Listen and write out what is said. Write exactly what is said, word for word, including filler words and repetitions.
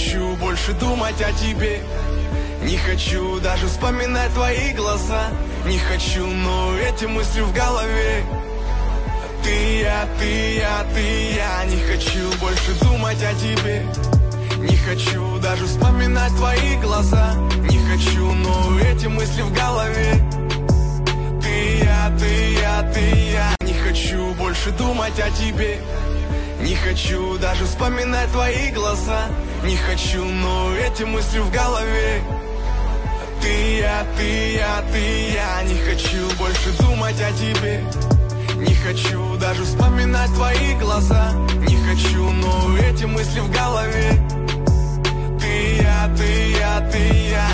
хочу больше думать о тебе. Не хочу даже вспоминать твои глаза. Не хочу, но эти мысли в голове. Ты, я, ты, я, ты, я. Не хочу больше думать о тебе. Не хочу даже вспоминать твои глаза. Не хочу, но эти мысли в голове. Ты, я, ты, я, ты, я. Не хочу больше думать о тебе. Не хочу даже вспоминать твои глаза. Не хочу, но эти мысли в голове. Ты, я, ты, я, ты, я. Не хочу больше думать о тебе. Не хочу даже вспоминать твои глаза. Не хочу, но эти мысли в голове. Ты, я, ты, я, ты, я.